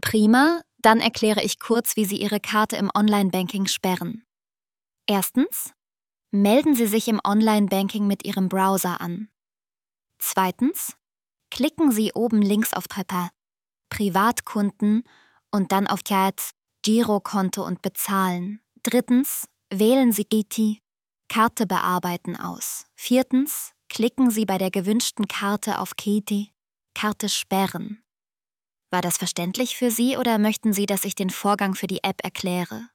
Prima, dann erkläre ich kurz, wie Sie Ihre Karte im Online-Banking sperren. Erstens, melden Sie sich im Online-Banking mit Ihrem Browser an. Zweitens, klicken Sie oben links auf Privatkunden und dann auf Girokonto und Bezahlen. Drittens, wählen Sie Karte bearbeiten aus. Viertens, klicken Sie bei der gewünschten Karte auf Karte sperren. War das verständlich für Sie oder möchten Sie, dass ich den Vorgang für die App erkläre?